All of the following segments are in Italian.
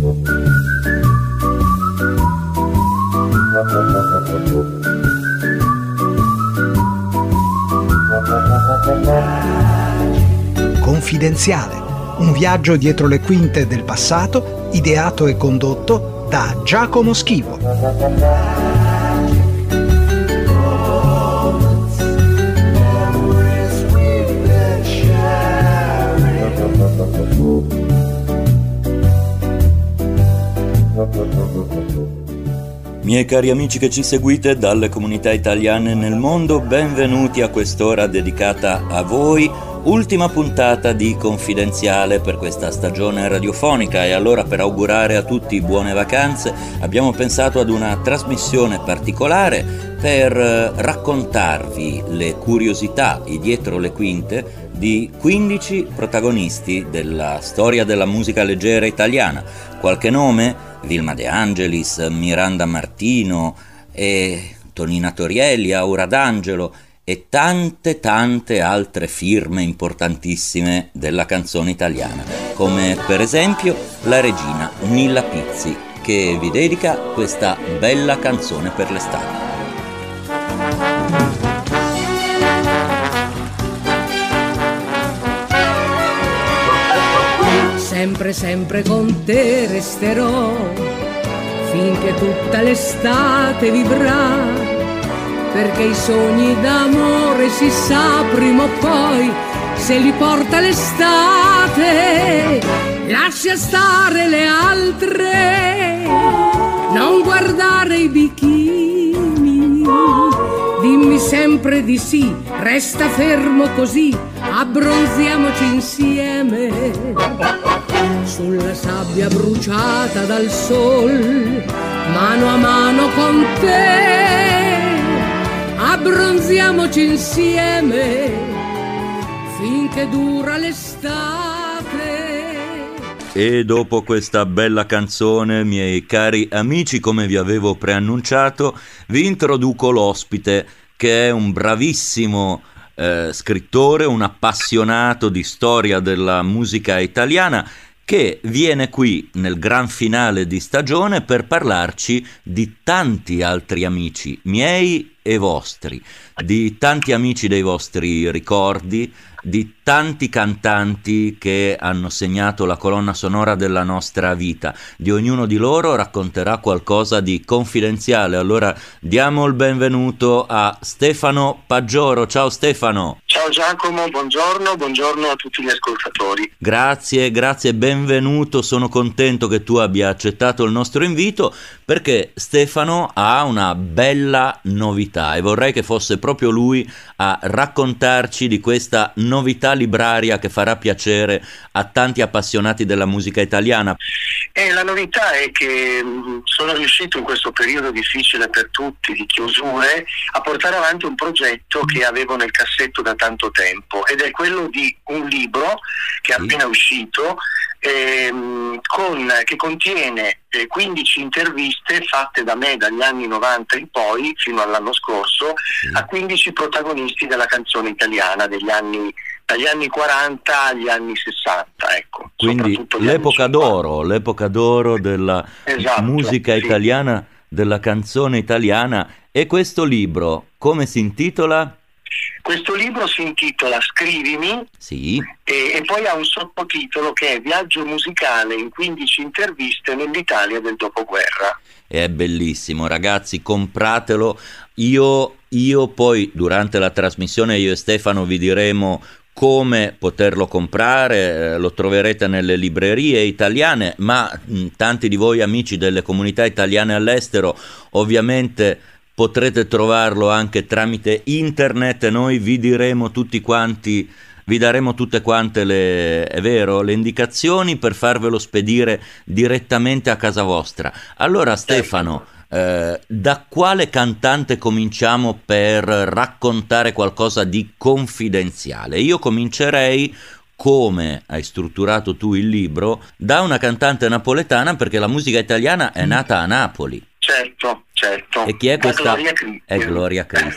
Confidenziale, un viaggio dietro le quinte del passato, ideato e condotto da Giacomo Schivo. Miei cari amici che ci seguite dalle comunità italiane nel mondo, benvenuti a quest'ora dedicata a voi, ultima puntata di Confidenziale per questa stagione radiofonica. E allora, per augurare a tutti buone vacanze, abbiamo pensato ad una trasmissione particolare per raccontarvi le curiosità, i dietro le quinte di 15 protagonisti della storia della musica leggera italiana. Qualche nome? Vilma De Angelis, Miranda Martino, e Tonina Torielli, Aura D'Angelo e tante altre firme importantissime della canzone italiana, come per esempio la regina Nilla Pizzi, che vi dedica questa bella canzone per l'estate. Sempre con te resterò, finché tutta l'estate vivrà, perché i sogni d'amore si sa prima o poi se li porta l'estate. Lascia stare le altre, non guardare i bikini, dimmi sempre di sì, resta fermo così, abbronziamoci insieme. Sulla sabbia bruciata dal sol, mano a mano con te, abbronziamoci insieme finché dura l'estate. E dopo questa bella canzone, miei cari amici, come vi avevo preannunciato, vi introduco l'ospite, che è un bravissimo scrittore, un appassionato di storia della musica italiana, che viene qui nel gran finale di stagione per parlarci di tanti altri amici, miei e vostri, di tanti amici dei vostri ricordi, di tanti cantanti che hanno segnato la colonna sonora della nostra vita. Di ognuno di loro racconterà qualcosa di confidenziale. Allora diamo il benvenuto a Stefano Paggioro. Ciao Stefano. Ciao Giacomo, buongiorno a tutti gli ascoltatori. Grazie, benvenuto. Sono contento che tu abbia accettato il nostro invito, perché Stefano ha una bella novità e vorrei che fosse proprio lui a raccontarci di questa novità libraria che farà piacere a tanti appassionati della musica italiana. La novità è che sono riuscito in questo periodo difficile per tutti, di chiusure, a portare avanti un progetto che avevo nel cassetto da tanto tempo, ed è quello di un libro che è appena uscito, che contiene 15 interviste fatte da me dagli anni 90 in poi fino all'anno scorso a 15 protagonisti della canzone italiana dagli anni 40 agli anni 60, ecco. Quindi l'epoca d'oro della musica italiana, della canzone italiana. E questo libro come si intitola? Questo libro si intitola Scrivimi, sì, e poi ha un sottotitolo che è Viaggio musicale in 15 interviste nell'Italia del dopoguerra. È bellissimo, ragazzi, compratelo. Io poi durante la trasmissione, io e Stefano vi diremo come poterlo comprare. Lo troverete nelle librerie italiane, ma tanti di voi amici delle comunità italiane all'estero ovviamente potrete trovarlo anche tramite internet, e noi vi diremo tutti quanti, vi daremo tutte quante le indicazioni per farvelo spedire direttamente a casa vostra. Allora Stefano, da quale cantante cominciamo per raccontare qualcosa di confidenziale? Io comincerei, come hai strutturato tu il libro, da una cantante napoletana, perché la musica italiana è nata a Napoli. Certo. E chi è questa? Gloria Christi. È Gloria Christi.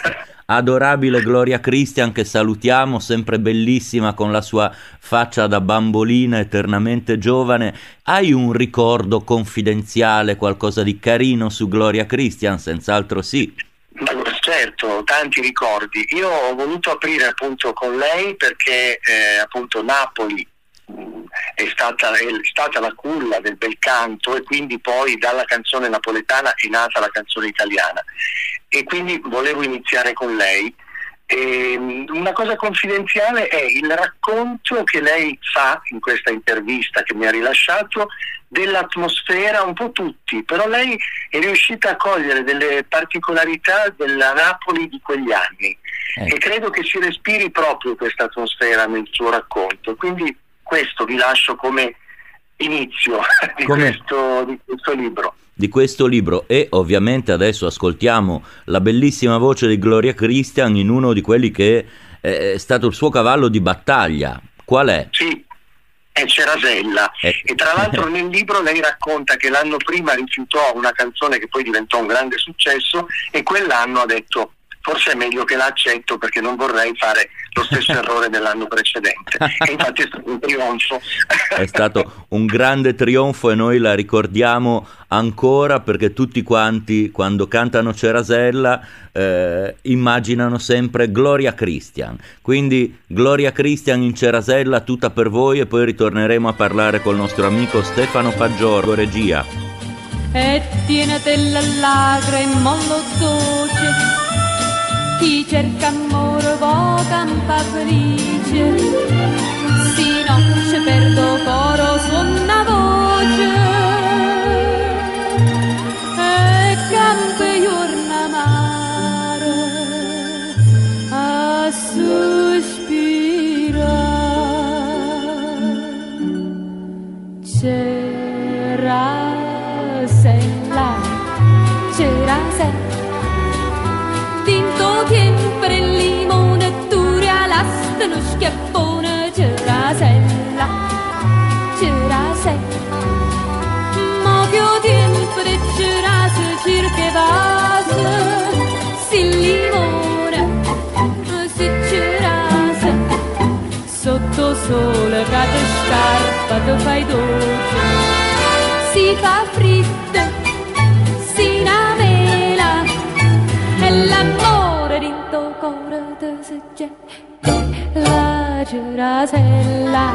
adorabile Gloria Christian, che salutiamo, sempre bellissima con la sua faccia da bambolina eternamente giovane. Hai un ricordo confidenziale, qualcosa di carino su Gloria Christian? Senz'altro sì. Certo, tanti ricordi. Io ho voluto aprire appunto con lei perché appunto Napoli è stata la culla del bel canto, e quindi poi dalla canzone napoletana è nata la canzone italiana, e quindi volevo iniziare con lei. Una cosa confidenziale è il racconto che lei fa in questa intervista che mi ha rilasciato dell'atmosfera, un po' tutti, però lei è riuscita a cogliere delle particolarità della Napoli di quegli anni, e credo che si respiri proprio questa atmosfera nel suo racconto, quindi questo vi lascio come inizio di questo libro. Di questo libro, e ovviamente adesso ascoltiamo la bellissima voce di Gloria Christian in uno di quelli che è stato il suo cavallo di battaglia. Qual è? Sì, è Cerasella, e tra l'altro nel libro lei racconta che l'anno prima rifiutò una canzone che poi diventò un grande successo, e quell'anno ha detto: forse è meglio che la accetto perché non vorrei fare lo stesso errore dell'anno precedente. E infatti è stato un trionfo. È stato un grande trionfo, e noi la ricordiamo ancora perché tutti quanti, quando cantano Cerasella, immaginano sempre Gloria Christian. Quindi Gloria Christian in Cerasella, tutta per voi, e poi ritorneremo a parlare col nostro amico Stefano Paggioro, regia. E tienete la lacrima mollo dolce, chi cerca amore può campa felice, si noce perdo coro suona voce, e campe giorna mare a sospirare. Cerasella, tinto sempre il limone, duri all'asta lo schiaffone. Cerasella, mo più tempo di cerase cirche vase, si limone, si cerase, sotto sole cade scarpa, te fai dolce, si fa fritta, si namela, e l'amore dinto cuore te se c'è. La Cerasella,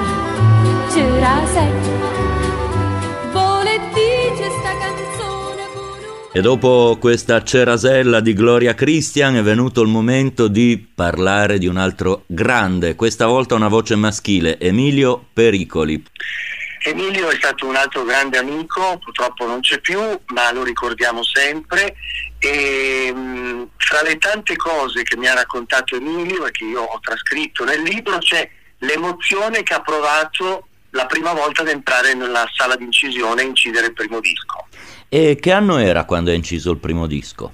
vuole dice sta canzone con un... E dopo questa Cerasella di Gloria Christian è venuto il momento di parlare di un altro grande, questa volta una voce maschile, Emilio Pericoli. Emilio è stato un altro grande amico, purtroppo non c'è più, ma lo ricordiamo sempre, e fra le tante cose che mi ha raccontato Emilio e che io ho trascritto nel libro c'è l'emozione che ha provato la prima volta ad entrare nella sala di incisione e incidere il primo disco. E che anno era quando ha inciso il primo disco?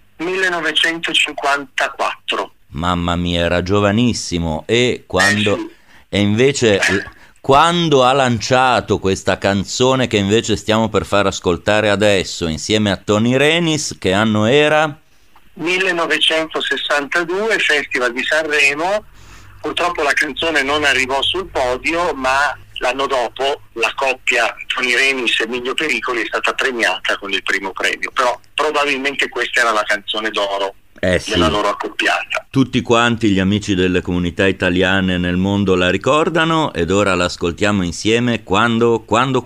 1954. Mamma mia, era giovanissimo. E quando... Sì. E invece... Quando ha lanciato questa canzone che invece stiamo per far ascoltare adesso insieme a Tony Renis, che anno era? 1962, Festival di Sanremo. Purtroppo la canzone non arrivò sul podio, ma l'anno dopo la coppia Tony Renis e Emilio Pericoli è stata premiata con il primo premio, però probabilmente questa era la canzone d'oro della loro accoppiata. Tutti quanti gli amici delle comunità italiane nel mondo la ricordano, ed ora l'ascoltiamo insieme. Quando.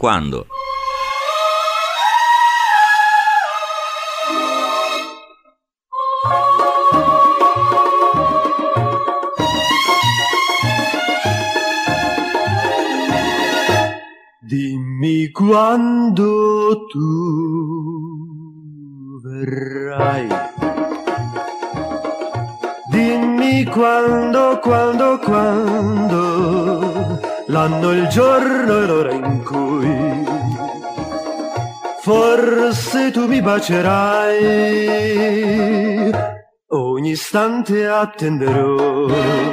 Dimmi quando tu verrai. Dimmi quando, l'anno, il giorno e l'ora in cui forse tu mi bacerai, ogni istante attenderò,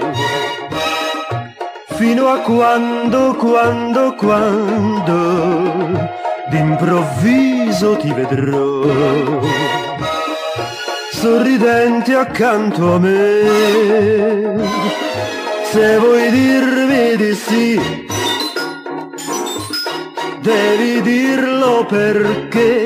fino a quando, d'improvviso ti vedrò. sorridenti accanto a me. Se vuoi dirmi di sì, devi dirlo perché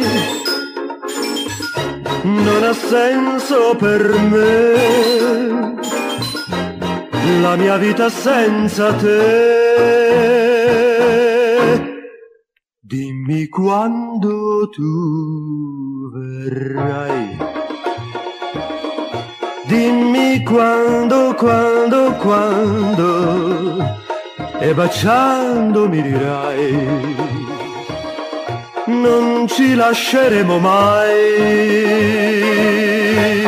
non ha senso per me la mia vita senza te. Dimmi quando tu verrai, dimmi quando, e baciando mi dirai non ci lasceremo mai.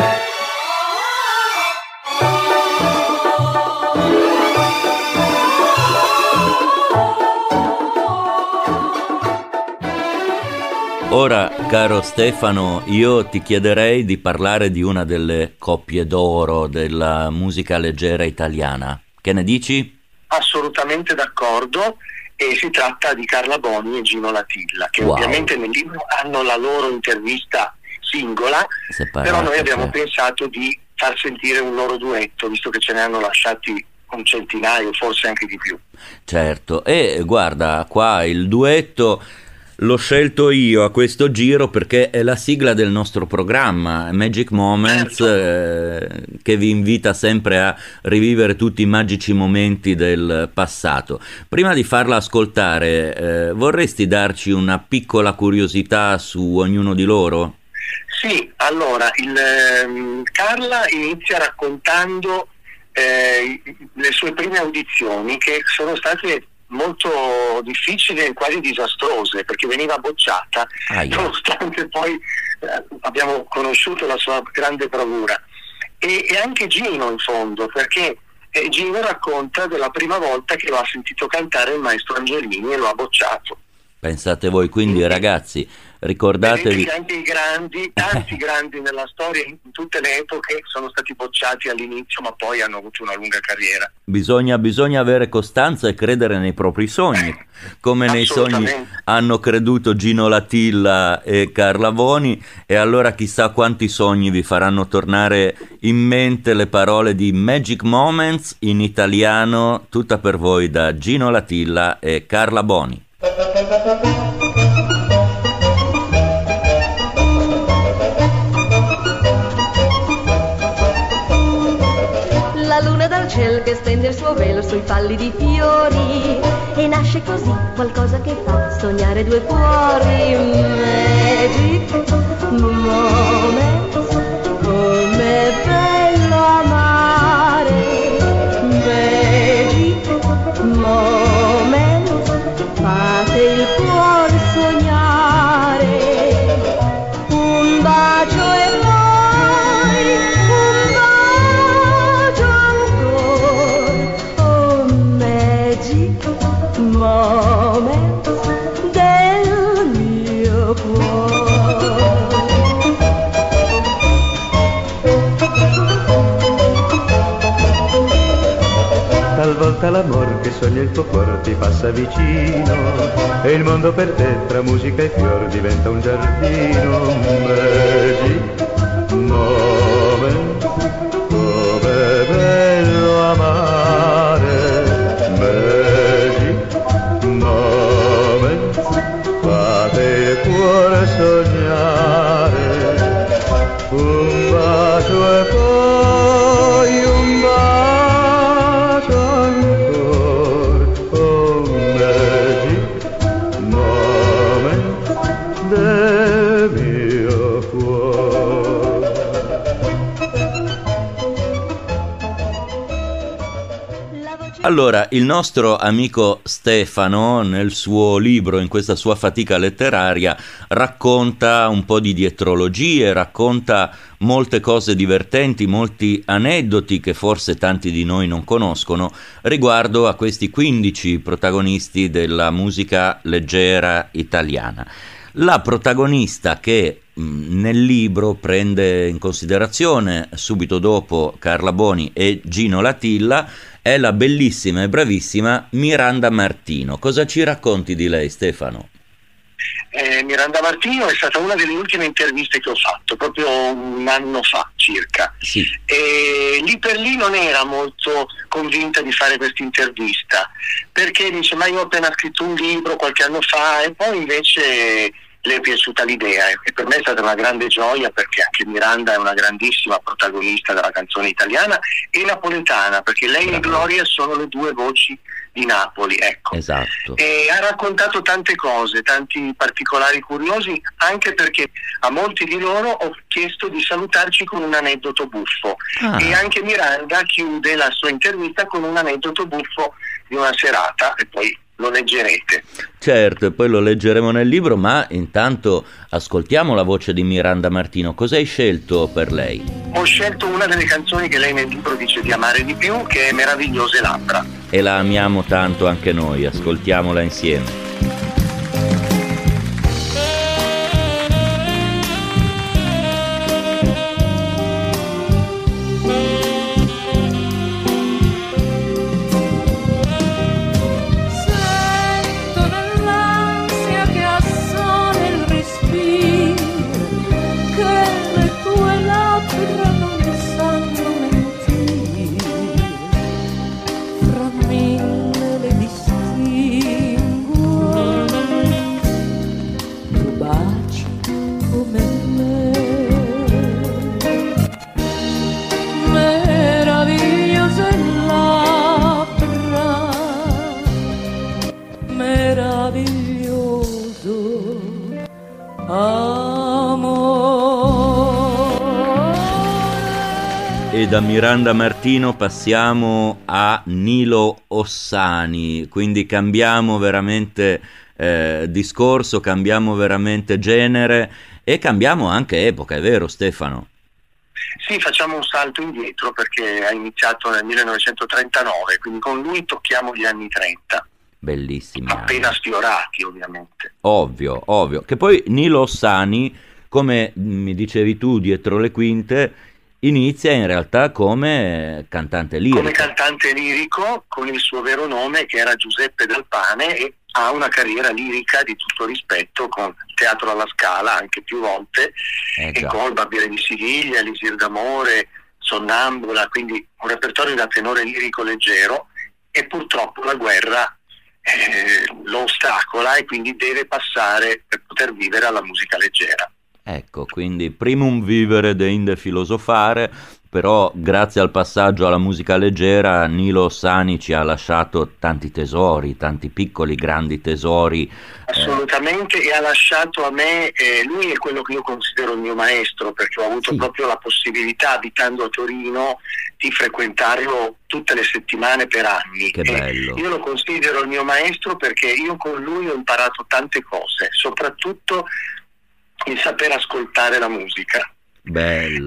Ora, caro Stefano, io ti chiederei di parlare di una delle coppie d'oro della musica leggera italiana. Che ne dici? Assolutamente d'accordo, e si tratta di Carla Boni e Gino Latilla, che ovviamente nel libro hanno la loro intervista singola, però noi abbiamo pensato di far sentire un loro duetto, visto che ce ne hanno lasciati un centinaio, forse anche di più. Certo, e guarda, qua il duetto l'ho scelto io a questo giro perché è la sigla del nostro programma Magic Moments, che vi invita sempre a rivivere tutti i magici momenti del passato. Prima di farla ascoltare, vorresti darci una piccola curiosità su ognuno di loro? Sì, allora Carla inizia raccontando le sue prime audizioni, che sono state molto difficili e quasi disastrose, perché veniva bocciata, nonostante poi abbiamo conosciuto la sua grande bravura, e anche Gino in fondo, perché Gino racconta della prima volta che lo ha sentito cantare il maestro Angelini e lo ha bocciato. Pensate voi, quindi ragazzi, ricordatevi... Anche i grandi, tanti grandi nella storia, in tutte le epoche, sono stati bocciati all'inizio, ma poi hanno avuto una lunga carriera. Bisogna avere costanza e credere nei propri sogni, come nei sogni hanno creduto Gino Latilla e Carla Boni, e allora chissà quanti sogni vi faranno tornare in mente le parole di Magic Moments in italiano, tutta per voi da Gino Latilla e Carla Boni. La luna dal cielo che stende il suo velo sui pallidi fiori, e nasce così qualcosa che fa sognare due cuori. Magic moments, com'è bello amare. Magic moments, fate il cuore sognare. Un bacio e poi un bacio ancora. Oh, magic moments del mio cuore. Talvolta l'amor che sogna il tuo cuore ti passa vicino, e il mondo per te tra musica e fior diventa un giardino. Magic moment, come bello amare. Magic moment, fate il cuore sognare. Un bacio e poi un bacio ancora. Oh, magic moment del mio cuore. Allora, il nostro amico Stefano, nel suo libro, in questa sua fatica letteraria, racconta un po' di dietrologie, racconta molte cose divertenti, molti aneddoti che forse tanti di noi non conoscono riguardo a questi 15 protagonisti della musica leggera italiana. La protagonista che nel libro prende in considerazione subito dopo Carla Boni e Gino Latilla è la bellissima e bravissima Miranda Martino. Cosa ci racconti di lei, Stefano? Miranda Martino è stata una delle ultime interviste che ho fatto, proprio un anno fa circa. Sì. E lì per lì non era molto convinta di fare questa intervista, perché dice: ma io ho appena scritto un libro qualche anno fa, e poi invece le è piaciuta l'idea, e per me è stata una grande gioia, perché anche Miranda è una grandissima protagonista della canzone italiana e napoletana, perché lei e Gloria sono le due voci di Napoli, ecco. Esatto. E ha raccontato tante cose, tanti particolari curiosi, anche perché a molti di loro ho chiesto di salutarci con un aneddoto buffo. E anche Miranda chiude la sua intervista con un aneddoto buffo di una serata, e poi lo leggerete. Certo, e poi lo leggeremo nel libro, ma intanto ascoltiamo la voce di Miranda Martino. Cosa hai scelto per lei? Ho scelto una delle canzoni che lei nel libro dice di amare di più, che è Meravigliose labbra. E la amiamo tanto anche noi, ascoltiamola insieme. E da Miranda Martino passiamo a Nilo Ossani, quindi cambiamo veramente discorso, cambiamo veramente genere e cambiamo anche epoca, è vero Stefano? Sì, facciamo un salto indietro, perché ha iniziato nel 1939, quindi con lui tocchiamo gli anni 30. Bellissimi. Appena sfiorati, ovviamente. Ovvio, ovvio. Che poi Nilo Ossani, come mi dicevi tu dietro le quinte, inizia in realtà come cantante lirico. Come cantante lirico, con il suo vero nome, che era Giuseppe Dal Pane, e ha una carriera lirica di tutto rispetto, con Teatro alla Scala anche più volte, e con Il Barbiere di Siviglia, Elisir d'amore, Sonnambula, quindi un repertorio da tenore lirico leggero, e purtroppo la guerra lo ostacola, e quindi deve passare per poter vivere alla musica leggera. Ecco, quindi primum vivere deinde filosofare, però grazie al passaggio alla musica leggera Nilo Ossani ci ha lasciato tanti tesori, tanti piccoli grandi tesori. Assolutamente, e ha lasciato a me, lui è quello che io considero il mio maestro, perché ho avuto proprio la possibilità, abitando a Torino, di frequentarlo tutte le settimane per anni. Che bello. Io lo considero il mio maestro perché io con lui ho imparato tante cose, soprattutto il saper ascoltare la musica. Bella.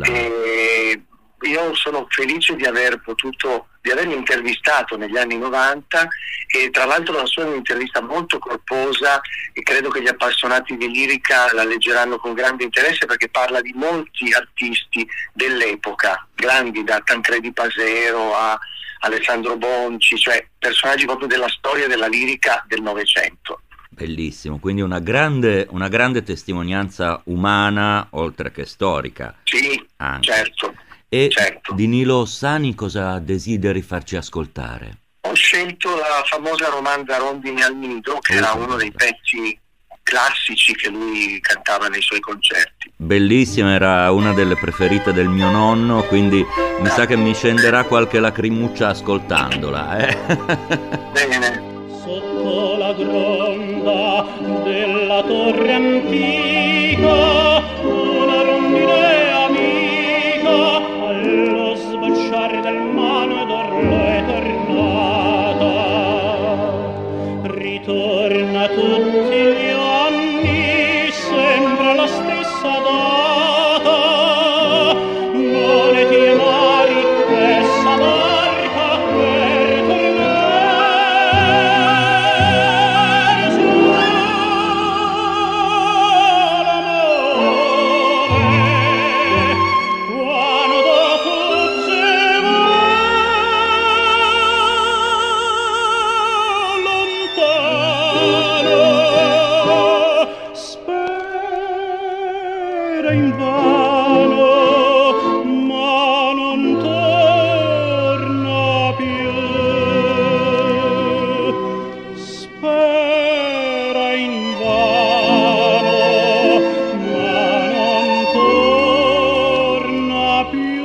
Io sono felice di avermi intervistato negli anni 90, e tra l'altro la sua è un'intervista molto corposa, e credo che gli appassionati di lirica la leggeranno con grande interesse, perché parla di molti artisti dell'epoca, grandi, da Tancredi Pasero a Alessandro Bonci, cioè personaggi proprio della storia della lirica del Novecento. Bellissimo, quindi una grande testimonianza umana oltre che storica. Sì, anche. Certo. E certo. Di Nilo Ossani cosa desideri farci ascoltare? Ho scelto la famosa romanza Rondine al Nido, che era uno dei pezzi classici che lui cantava nei suoi concerti. Bellissima, era una delle preferite del mio nonno, quindi mi sa che mi scenderà qualche lacrimuccia ascoltandola. Bene. Sotto la gronda della torre antica, una rondine amica, allo sbocciare del mano d'orlo è tornata. Ritorna tutti gli anni, sembra la stessa data, moneti e mari, essa barca per tornare. spera invano, ma non torna più. Spera invano, ma non torna più.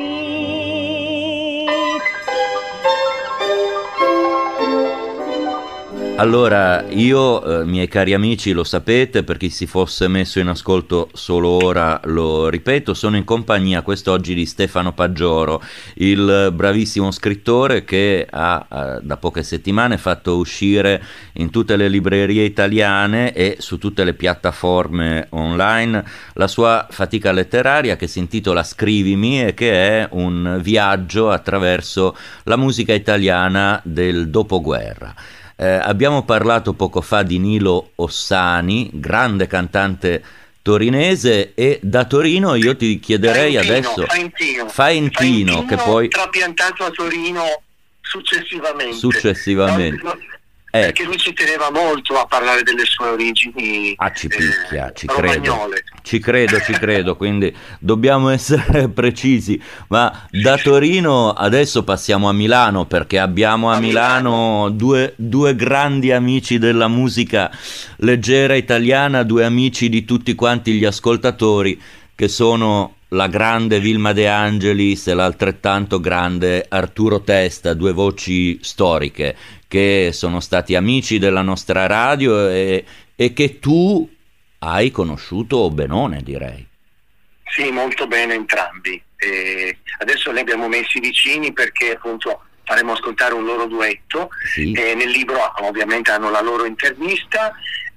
Allora, io, miei cari amici, lo sapete, per chi si fosse messo in ascolto solo ora lo ripeto, sono in compagnia quest'oggi di Stefano Paggioro, il bravissimo scrittore che ha da poche settimane fatto uscire in tutte le librerie italiane e su tutte le piattaforme online la sua fatica letteraria che si intitola Scrivimi e che è un viaggio attraverso la musica italiana del dopoguerra. Abbiamo parlato poco fa di Nilo Ossani, grande cantante torinese, e da Torino io ti chiederei adesso Faentino, che poi trapiantato a Torino successivamente. Perché lui ci teneva molto a parlare delle sue origini. Ci picchia, ci credo, quindi dobbiamo essere precisi. Ma da Torino adesso passiamo a Milano, perché abbiamo a Milano due grandi amici della musica leggera italiana, due amici di tutti quanti gli ascoltatori, che sono la grande Vilma De Angelis e l'altrettanto grande Arturo Testa, due voci storiche che sono stati amici della nostra radio e che tu hai conosciuto benone, direi. Sì, molto bene entrambi. Adesso li abbiamo messi vicini perché appunto faremo ascoltare un loro duetto. Sì. Nel libro ovviamente hanno la loro intervista.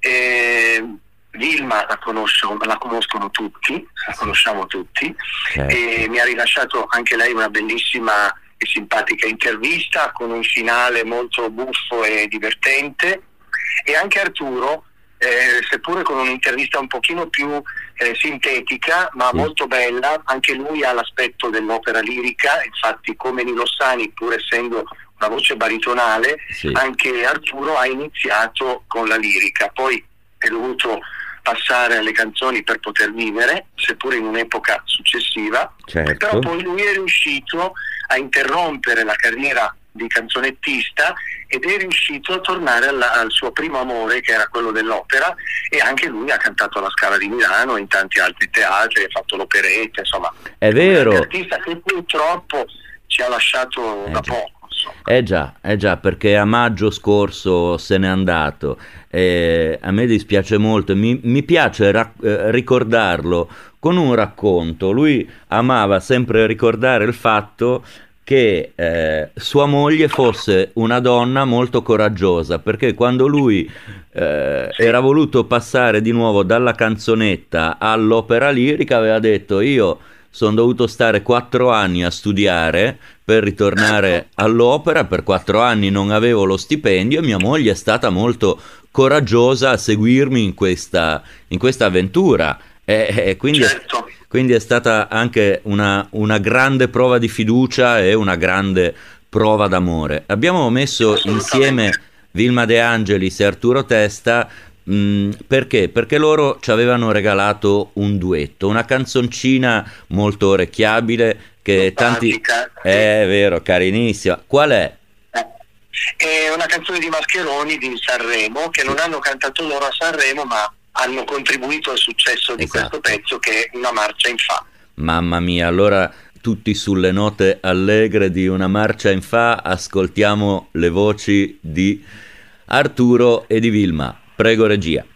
Vilma la conoscono tutti, la conosciamo tutti, certo. E mi ha rilasciato anche lei una bellissima e simpatica intervista con un finale molto buffo e divertente, e anche Arturo, seppure con un'intervista un pochino più sintetica ma molto bella, anche lui ha l'aspetto dell'opera lirica. Infatti, come Nilo Ossani, pur essendo una voce baritonale, anche Arturo ha iniziato con la lirica, poi è dovuto passare alle canzoni per poter vivere, seppure in un'epoca successiva, certo. Però poi lui è riuscito a interrompere la carriera di canzonettista ed è riuscito a tornare al suo primo amore, che era quello dell'opera, e anche lui ha cantato alla Scala di Milano e in tanti altri teatri, ha fatto l'operetta, insomma. È vero. Un artista che purtroppo ci ha lasciato da poco. Già, perché a maggio scorso se n'è andato. A me dispiace molto, mi piace ricordarlo con un racconto. Lui amava sempre ricordare il fatto che sua moglie fosse una donna molto coraggiosa, perché quando lui era voluto passare di nuovo dalla canzonetta all'opera lirica aveva detto: io sono dovuto stare 4 anni a studiare per ritornare all'opera, per 4 anni non avevo lo stipendio e mia moglie è stata molto coraggiosa a seguirmi in questa avventura, e quindi, certo. Quindi è stata anche una grande prova di fiducia e una grande prova d'amore. Abbiamo messo insieme Vilma De Angelis e Arturo Testa perché? Perché loro ci avevano regalato un duetto, una canzoncina molto orecchiabile che tanti... È vero, carinissima. Qual è? È una canzone di Mascheroni di Sanremo, che non hanno cantato loro a Sanremo, ma hanno contribuito al successo di questo pezzo, che è Una marcia in fa. Mamma mia, allora tutti sulle note allegre di Una marcia in fa ascoltiamo le voci di Arturo e di Vilma. Prego, regia.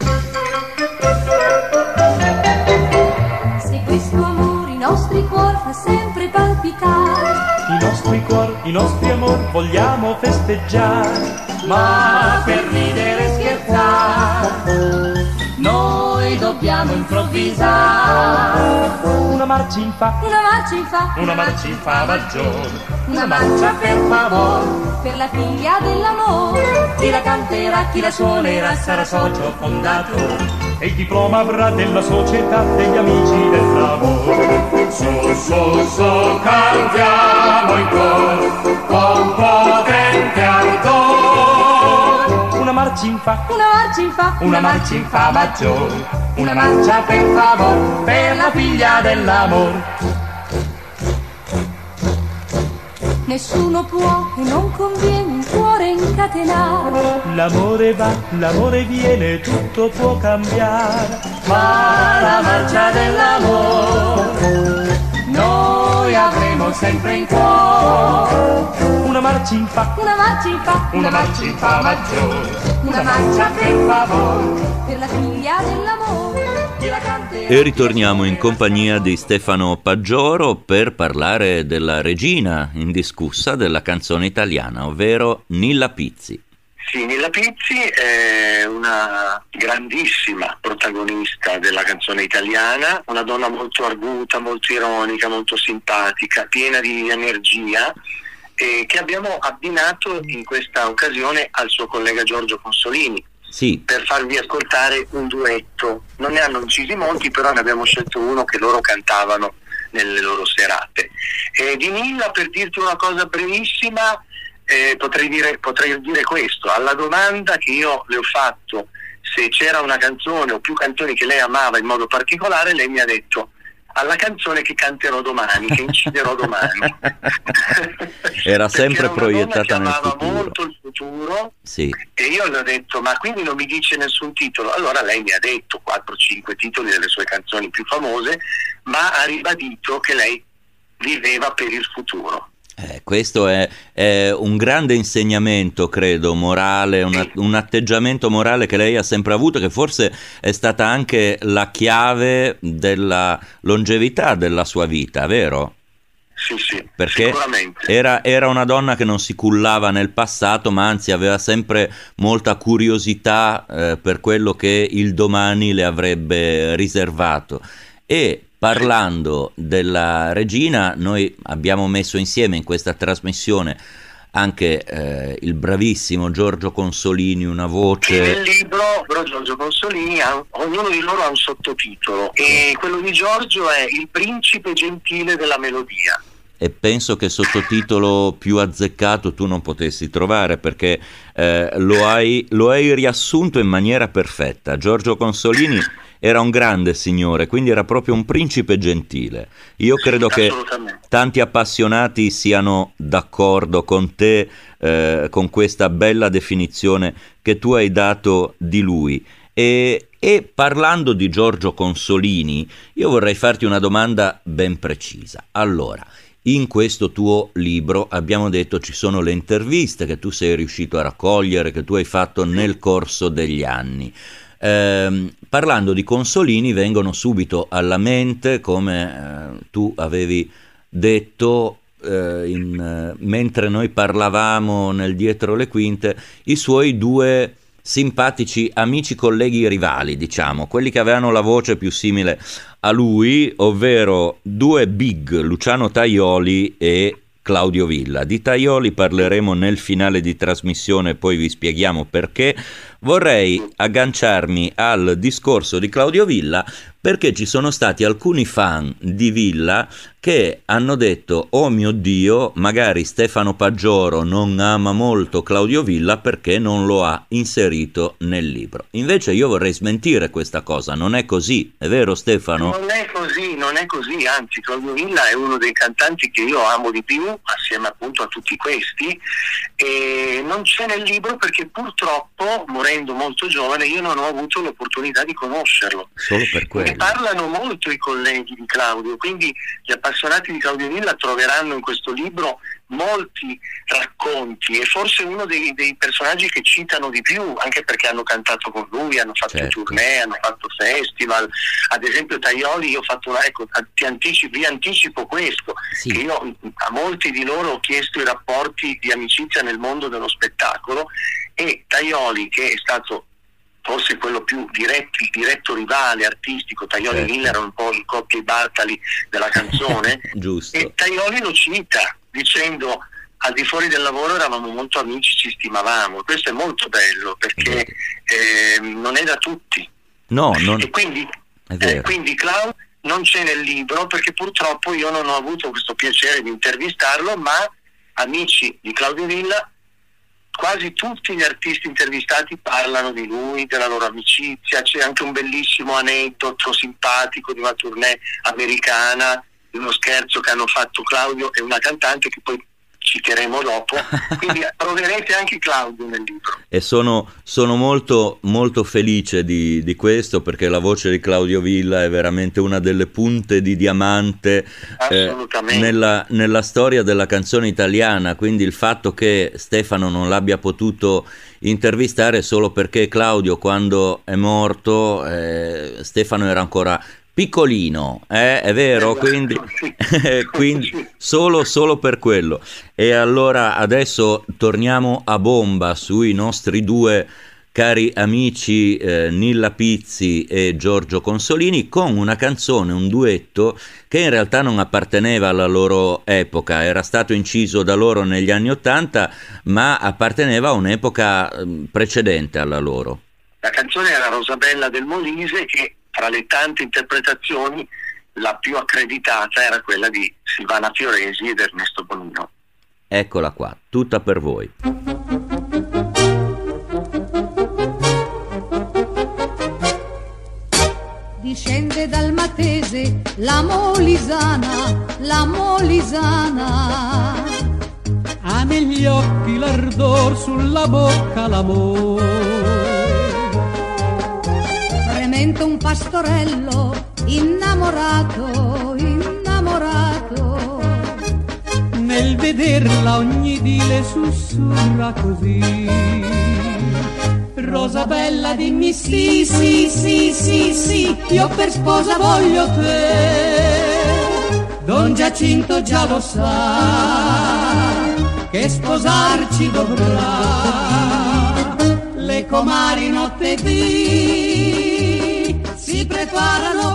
Se questo amore i nostri cuori fa sempre palpitare, i nostri cuori, i nostri amori vogliamo festeggiare, ma per ridere e scherzare noi dobbiamo improvvisare una marcia in fa, una marcia in fa, una marcia in fa maggiore, una marcia per favore, per la figlia dell'amore. Chi la canterà, chi la suonerà sarà socio fondatore e il diploma avrà della società degli amici del lavoro. Su, su, su, cantiamo in coro con potente ardore una marcia in fa, una marcia in fa, una marcia in fa maggiore, una marcia per favore, per la figlia dell'amor. Nessuno può e non conviene il cuore incatenare. L'amore va, l'amore viene, tutto può cambiare. Ma la marcia dell'amore noi avremo sempre in cuore. Una marcia in fa, una marcia in fa, una marcia in fa maggiore, una marcia per favore, per la figlia dell'amore. E ritorniamo in compagnia di Stefano Paggioro per parlare della regina indiscussa della canzone italiana, ovvero Nilla Pizzi. Sì, Nilla Pizzi è una grandissima protagonista della canzone italiana, una donna molto arguta, molto ironica, molto simpatica, piena di energia, che abbiamo abbinato in questa occasione al suo collega Giorgio Consolini. Sì. Per farvi ascoltare un duetto. Non ne hanno incisi molti, però ne abbiamo scelto uno che loro cantavano nelle loro serate. Di Nilla, per dirti una cosa brevissima, potrei dire questo. Alla domanda che io le ho fatto se c'era una canzone o più canzoni che lei amava in modo particolare, lei mi ha detto: alla canzone che canterò domani, che inciderò domani. Era sempre proiettata nel futuro. Amava molto il futuro, sì. E io le ho detto: ma quindi non mi dice nessun titolo? Allora lei mi ha detto 4-5 titoli delle sue canzoni più famose, ma ha ribadito che lei viveva per il futuro. Questo è un grande insegnamento, credo, morale, un atteggiamento morale che lei ha sempre avuto, che forse è stata anche la chiave della longevità della sua vita, vero? Sì, perché sicuramente. Era una donna che non si cullava nel passato, ma anzi aveva sempre molta curiosità per quello che il domani le avrebbe riservato. E parlando della regina, noi abbiamo messo insieme in questa trasmissione anche il bravissimo Giorgio Consolini, una voce. Nel libro Giorgio Consolini, ognuno di loro ha un sottotitolo, e quello di Giorgio è Il principe gentile della melodia. E penso che sottotitolo più azzeccato tu non potessi trovare, perché lo hai riassunto in maniera perfetta. Giorgio Consolini era un grande signore, quindi era proprio un principe gentile. Io credo che tanti appassionati siano d'accordo con te, con questa bella definizione che tu hai dato di lui. E parlando di Giorgio Consolini, io vorrei farti una domanda ben precisa. Allora, in questo tuo libro abbiamo detto ci sono le interviste che tu sei riuscito a raccogliere, che tu hai fatto nel corso degli anni. Parlando di Consolini vengono subito alla mente, come tu avevi detto mentre noi parlavamo nel dietro le quinte, i suoi due simpatici amici, colleghi, rivali, diciamo, quelli che avevano la voce più simile a lui, ovvero due big, Luciano Tajoli e Claudio Villa. Di Tajoli parleremo nel finale di trasmissione, poi vi spieghiamo perché. Vorrei agganciarmi al discorso di Claudio Villa, perché ci sono stati alcuni fan di Villa che hanno detto: oh mio Dio, magari Stefano Paggioro non ama molto Claudio Villa perché non lo ha inserito nel libro. Invece io vorrei smentire questa cosa, non è così, è vero Stefano? Non è così, anzi Claudio Villa è uno dei cantanti che io amo di più, assieme appunto a tutti questi, e non c'è nel libro perché purtroppo, morendo molto giovane, io non ho avuto l'opportunità di conoscerlo. Solo per quello. Ne parlano molto i colleghi di Claudio, quindi gli appassionati di Claudio Villa troveranno in questo libro molti racconti, e forse uno dei personaggi che citano di più, anche perché hanno cantato con lui, hanno fatto tournée, hanno fatto festival. Ad esempio Tajoli, io ho fatto vi anticipo questo, sì, che io a molti di loro ho chiesto i rapporti di amicizia nel mondo dello spettacolo, e Tajoli, che è stato forse quello più diretto rivale artistico, Tajoli e Villa erano un po' i Coppi e Bartali della canzone. Giusto. E Tajoli lo cita dicendo: al di fuori del lavoro eravamo molto amici, ci stimavamo. Questo è molto bello, perché non è da tutti. No, non e quindi è vero. Quindi Claudio non c'è nel libro perché purtroppo io non ho avuto questo piacere di intervistarlo, ma amici di Claudio Villa quasi tutti gli artisti intervistati parlano di lui, della loro amicizia. C'è anche un bellissimo aneddoto simpatico di una tournée americana, di uno scherzo che hanno fatto Claudio e una cantante che poi citeremo dopo, quindi troverete anche Claudio nel libro. E sono molto molto felice di questo, perché la voce di Claudio Villa è veramente una delle punte di diamante nella storia della canzone italiana, quindi il fatto che Stefano non l'abbia potuto intervistare solo perché Claudio, quando è morto, Stefano era ancora piccolino, è vero, quindi solo per quello. E allora adesso torniamo a bomba sui nostri due cari amici Nilla Pizzi e Giorgio Consolini, con una canzone, un duetto che in realtà non apparteneva alla loro epoca, era stato inciso da loro negli anni '80, ma apparteneva a un'epoca precedente alla loro. La canzone era Rosabella del Molise, che tra le tante interpretazioni la più accreditata era quella di Silvana Fioresi ed Ernesto Bonino. Eccola qua, tutta per voi. Discende dal Matese la Molisana, ha negli occhi l'ardor, sulla bocca l'amore. Frementa un pastorello innamorato, nel vederla ogni dile sussurra così: Rosabella, dimmi sì, io per sposa voglio te. Don Giacinto già lo sa che sposarci dovrà. Le comari notte dì si preparano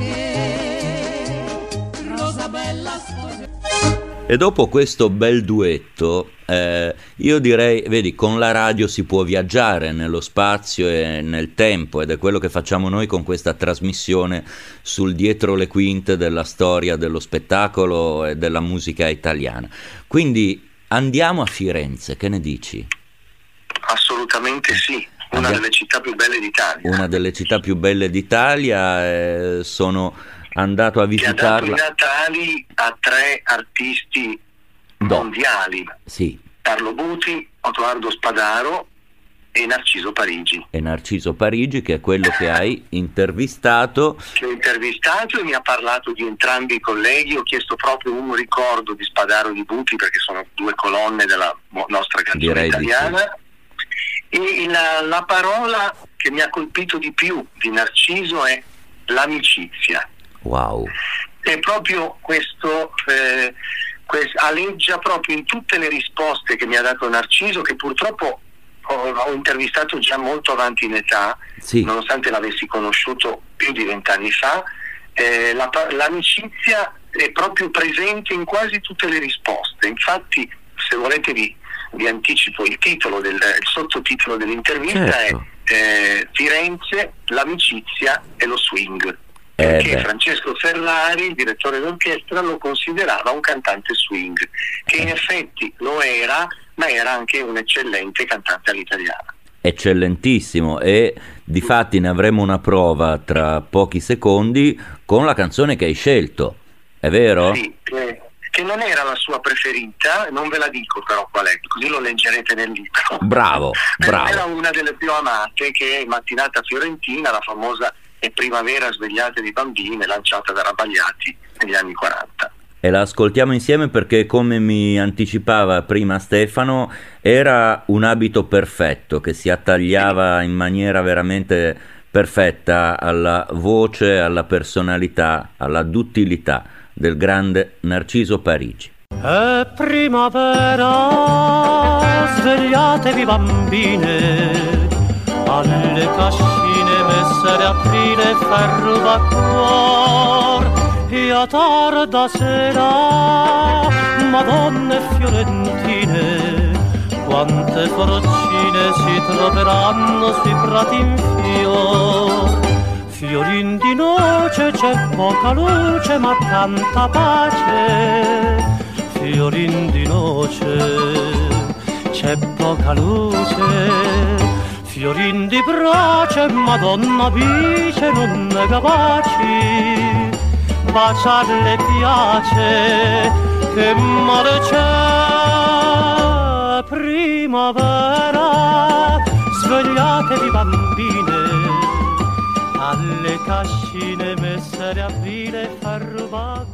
perché Rosabella sposerà. E dopo questo bel duetto, io direi, vedi, con la radio si può viaggiare nello spazio e nel tempo, ed è quello che facciamo noi con questa trasmissione sul dietro le quinte della storia dello spettacolo e della musica italiana. Quindi andiamo a Firenze, che ne dici? Assolutamente sì, una delle città più belle d'Italia. Una delle città più belle d'Italia, sono andato a visitarla. Che ha dato i natali a 3 artisti mondiali. Sì. Carlo Buti, Odoardo Spadaro e Narciso Parigi. E Narciso Parigi, che è quello che hai intervistato. Che ho intervistato e mi ha parlato di entrambi i colleghi. Ho chiesto proprio un ricordo di Spadaro e di Buti, perché sono 2 colonne della nostra canzone direi italiana. Sì. E la parola che mi ha colpito di più di Narciso è l'amicizia. Wow. E proprio questo aleggia proprio in tutte le risposte che mi ha dato Narciso, che purtroppo ho intervistato già molto avanti in età, sì, nonostante l'avessi conosciuto più di 20 anni fa. L'amicizia è proprio presente in quasi tutte le risposte. Infatti, se volete vi anticipo il titolo il sottotitolo dell'intervista, certo. È Firenze, l'amicizia e lo swing. Perché Francesco Ferrari, il direttore d'orchestra, lo considerava un cantante swing, che in effetti lo era, ma era anche un eccellente cantante all'italiana. Eccellentissimo, e difatti ne avremo una prova tra pochi secondi con la canzone che hai scelto, è vero? Sì, che non era la sua preferita, non ve la dico però qual è, così lo leggerete nel libro. Bravo. Era una delle più amate, che è Mattinata Fiorentina, la famosa E primavera svegliate di bambine, lanciata da Rabagliati negli anni 40. E la ascoltiamo insieme perché, come mi anticipava prima Stefano, era un abito perfetto che si attagliava in maniera veramente perfetta alla voce, alla personalità, alla duttilità del grande Narciso Parigi. È primavera, svegliatevi bambine, alle cascine messere aprile ferro da cuor, e a tarda sera, madonne fiorentine, quante forcine si troveranno sui prati in fior. Fiorin di noce, c'è poca luce ma tanta pace, fiorin di noce. c'è poca luce, fiorin di brace, Madonna dice non è capaci, baciarle piace, che male c'è, primavera, svegliatevi bambine, alle cascine messere a vile farbacco.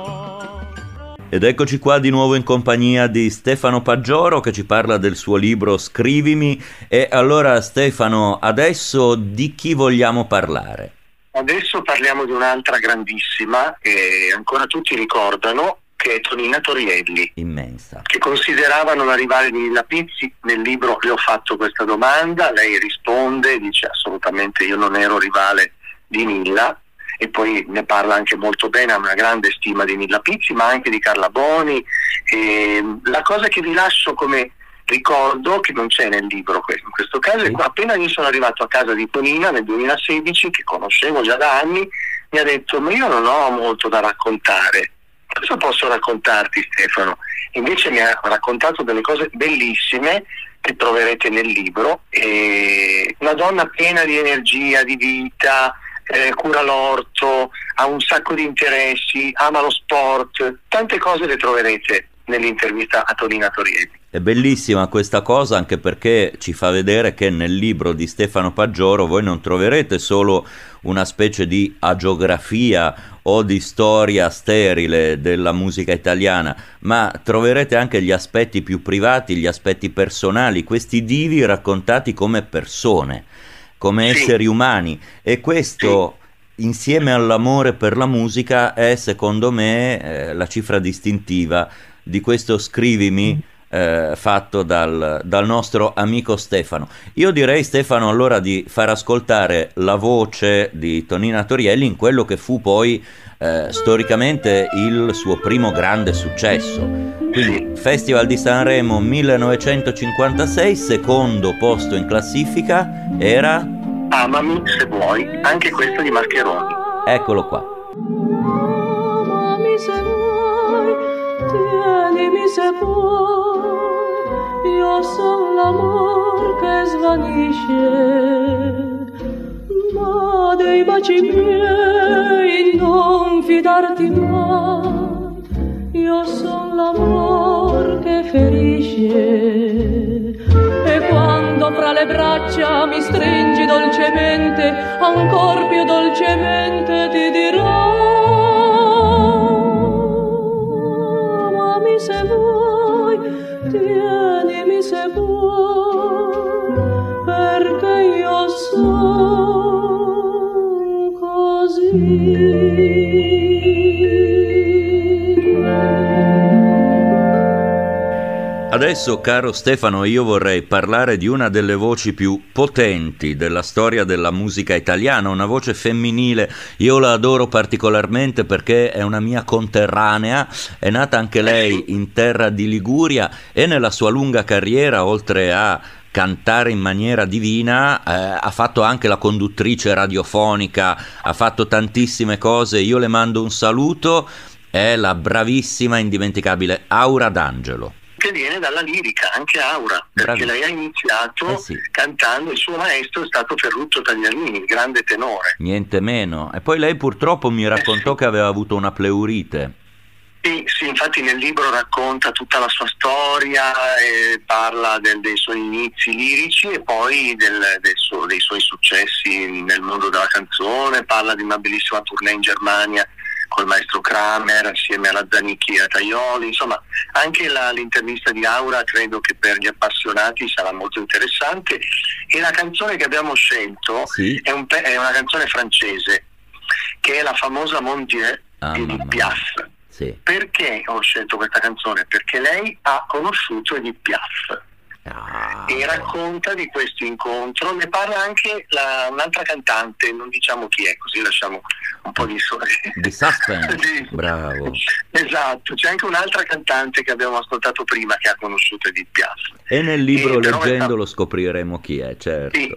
Ed eccoci qua di nuovo in compagnia di Stefano Paggioro che ci parla del suo libro Scrivimi. E allora Stefano, adesso di chi vogliamo parlare? Adesso parliamo di un'altra grandissima che ancora tutti ricordano, che è Tonina Torielli. Immensa. Che consideravano una rivale di Nilla Pizzi. Nel libro le ho fatto questa domanda, lei risponde, dice assolutamente io non ero rivale di Nilla, e poi ne parla anche molto bene, ha una grande stima di Nilla Pizzi, ma anche di Carla Boni. La cosa che vi lascio come ricordo, che non c'è nel libro in questo caso, è appena io sono arrivato a casa di Tonina nel 2016, che conoscevo già da anni, mi ha detto ma io non ho molto da raccontare, cosa posso raccontarti Stefano? Invece mi ha raccontato delle cose bellissime che troverete nel libro, una donna piena di energia, di vita, cura l'orto, ha un sacco di interessi, ama lo sport, tante cose le troverete nell'intervista a Tonina Torielli. È bellissima questa cosa, anche perché ci fa vedere che nel libro di Stefano Paggioro voi non troverete solo una specie di agiografia o di storia sterile della musica italiana, ma troverete anche gli aspetti più privati, gli aspetti personali, questi divi raccontati come persone, come esseri umani, e questo insieme all'amore per la musica è secondo me la cifra distintiva di questo Scrivimi fatto dal nostro amico Stefano. Io direi Stefano allora di far ascoltare la voce di Tonina Torielli in quello che fu poi storicamente il suo primo grande successo. Quindi Festival di Sanremo 1956, secondo posto in classifica era Amami se vuoi, anche questo di Mascheroni. Eccolo qua. Amami se vuoi, tienimi se puoi, io son l'amor che svanisce, ma dei baci miei non fidarti mai, io son l'amor che ferisce, e quando fra le braccia mi stringi dolcemente, ancor più dolcemente ti dirò amami se vuoi, tienimi se vuoi, perché io son così. Adesso, caro Stefano, io vorrei parlare di una delle voci più potenti della storia della musica italiana, una voce femminile. Io la adoro particolarmente perché è una mia conterranea, è nata anche lei in terra di Liguria e nella sua lunga carriera, oltre a cantare in maniera divina, ha fatto anche la conduttrice radiofonica, ha fatto tantissime cose. Io le mando un saluto, è la bravissima, indimenticabile Aura D'Angelo, che viene dalla lirica, anche Aura, perché lei ha iniziato cantando, il suo maestro è stato Ferruccio Tagliarini, il grande tenore. Niente meno. E poi lei purtroppo mi raccontò che aveva avuto una pleurite. Sì, infatti nel libro racconta tutta la sua storia, parla dei suoi inizi lirici e poi dei suoi successi nel mondo della canzone, parla di una bellissima tournée in Germania col maestro Kramer assieme alla Zanicchi e a Tajoli. Insomma, anche l'intervista di Aura credo che per gli appassionati sarà molto interessante, e la canzone che abbiamo scelto è una canzone francese che è la famosa Mon Dieu di Edith Piaf. Perché ho scelto questa canzone? Perché lei ha conosciuto Edith Piaf e racconta di questo incontro. Ne parla anche un'altra cantante, non diciamo chi è, così lasciamo un po' di suspense. Bravo. Esatto, c'è anche un'altra cantante che abbiamo ascoltato prima che ha conosciuto Edith Piaf. E nel libro leggendolo scopriremo chi è, certo.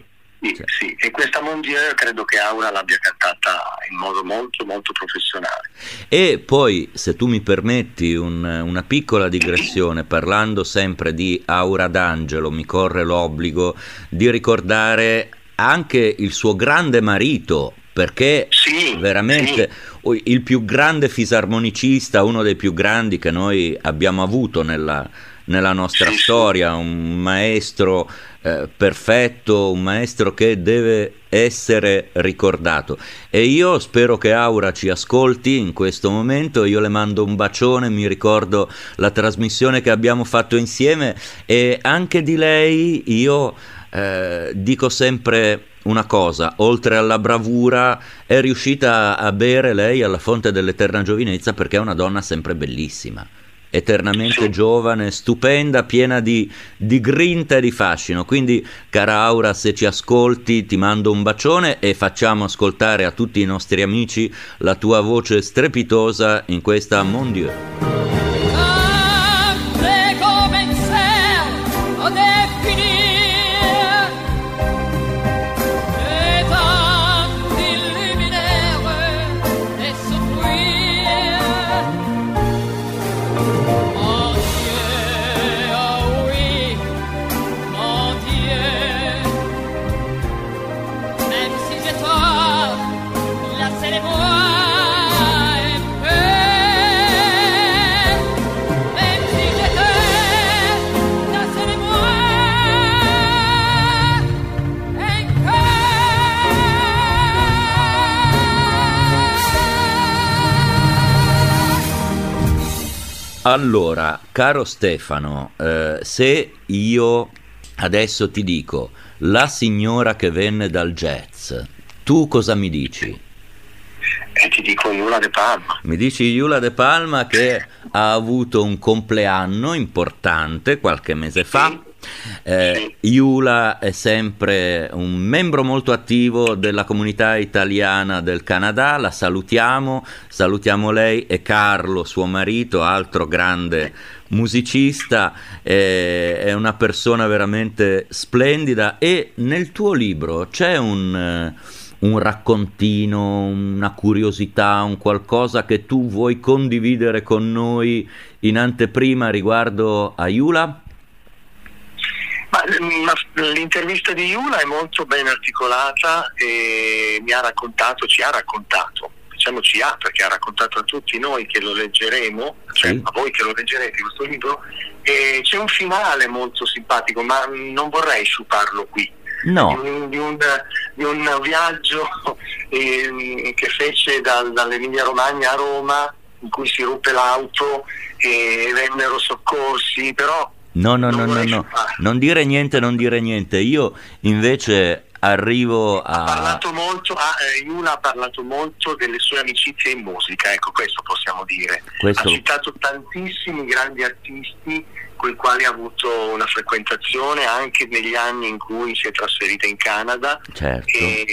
Sì, e questa Mon Dieu credo che Aura l'abbia cantata in modo molto molto professionale. E poi, se tu mi permetti una piccola digressione, parlando sempre di Aura d'Angelo, mi corre l'obbligo di ricordare anche il suo grande marito, perché veramente il più grande fisarmonicista, uno dei più grandi che noi abbiamo avuto nella nostra storia, un maestro perfetto, un maestro che deve essere ricordato. E io spero che Aura ci ascolti in questo momento. Io le mando un bacione, mi ricordo la trasmissione che abbiamo fatto insieme, e anche di lei io dico sempre una cosa: oltre alla bravura è riuscita a bere lei alla fonte dell'eterna giovinezza, perché è una donna sempre bellissima, eternamente giovane, stupenda, piena di grinta e di fascino. Quindi, cara Aura, se ci ascolti, ti mando un bacione e facciamo ascoltare a tutti i nostri amici la tua voce strepitosa in questa Mon Dieu. Allora, caro Stefano, se io adesso ti dico la signora che venne dal jazz, tu cosa mi dici? Ti dico Eula De Palma. Mi dici Eula De Palma, che ha avuto un compleanno importante qualche mese fa. Eula è sempre un membro molto attivo della comunità italiana del Canada, la salutiamo lei e Carlo, suo marito, altro grande musicista, è una persona veramente splendida. E nel tuo libro c'è un raccontino, una curiosità, un qualcosa che tu vuoi condividere con noi in anteprima riguardo a Eula? Ma l'intervista di Eula è molto ben articolata e ci ha raccontato, perché ha raccontato a tutti noi che lo leggeremo, cioè a voi che lo leggerete questo libro, e c'è un finale molto simpatico, ma non vorrei sciuparlo qui. No. Di un viaggio che fece dall'Emilia Romagna a Roma, in cui si ruppe l'auto e vennero soccorsi, però No, non dire niente. Io invece arrivo a... Eula ha parlato molto delle sue amicizie in musica, ecco, questo possiamo dire. Ha citato tantissimi grandi artisti con i quali ha avuto una frequentazione anche negli anni in cui si è trasferita in Canada. Certo.